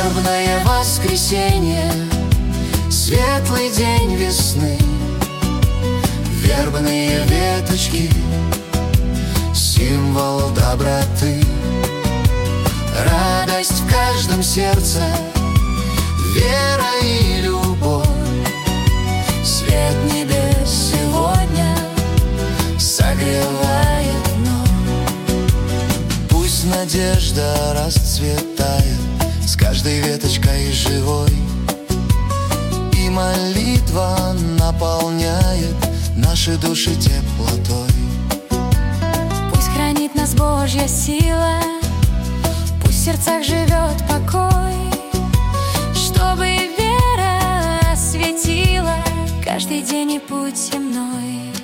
Вербное воскресенье, светлый день весны. Вербные веточки — символ доброты. Радость в каждом сердце, вера и любовь. Свет небес сегодня согревает вновь. Пусть надежда расцветает с каждой веточкой живой, и молитва наполняет наши души теплотой. Пусть хранит нас Божья сила, пусть в сердцах живет покой, чтобы вера осветила каждый день и путь земной.